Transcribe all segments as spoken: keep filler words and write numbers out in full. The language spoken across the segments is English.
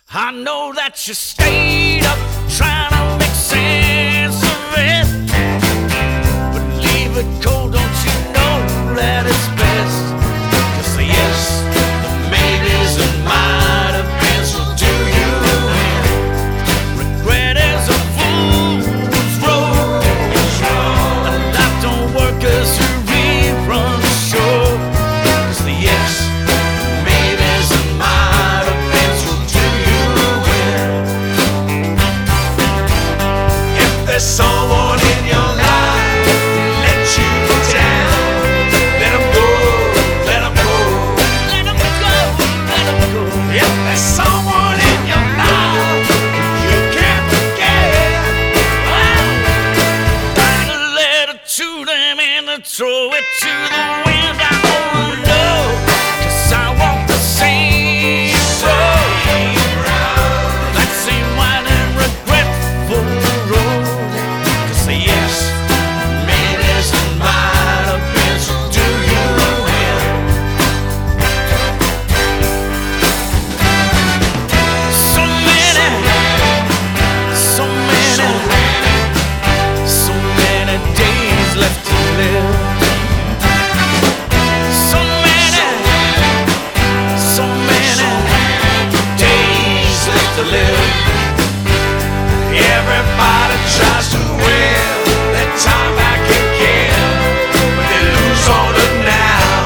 I know that you stayed up trying to make sense of it, but leave it cold, don't you know that it's best? 'Cause the yes, the maybes and might have been, so do you win? Regret is a fool's road, and life don't work as you rerun the show. 'Cause the yes, there's someone in your life who let you down, let them go, let them go, let them go, let them go. If there's someone in your life you can't forget, write a letter to them and throw it to the wind. I wanna know, 'cause I walk the same road, that same wide and regretful road. Yes, maybes and might have been, so do you win? So many, so many, so many days left to live. So many, so many days left to live. Everybody tries to win time back again, but they lose all it now.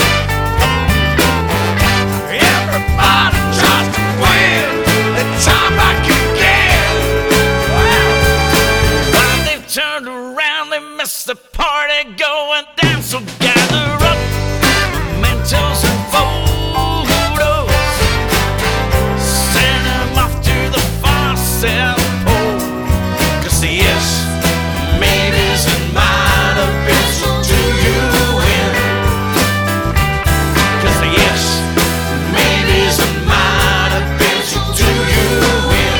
Everybody tries to win the time back again. Wow. When they've turned around, they miss the party going down. So gather up mementos and photos, send them off to the far south pole. 'Cause the yes, maybes and might have been, so do you win? 'Cause the yes, maybes and might have been, so do you win?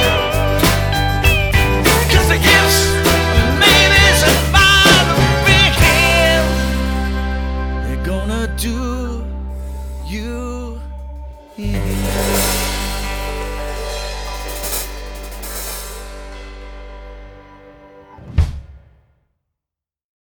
'Cause the yes, maybes and might have been, they're gonna do you in.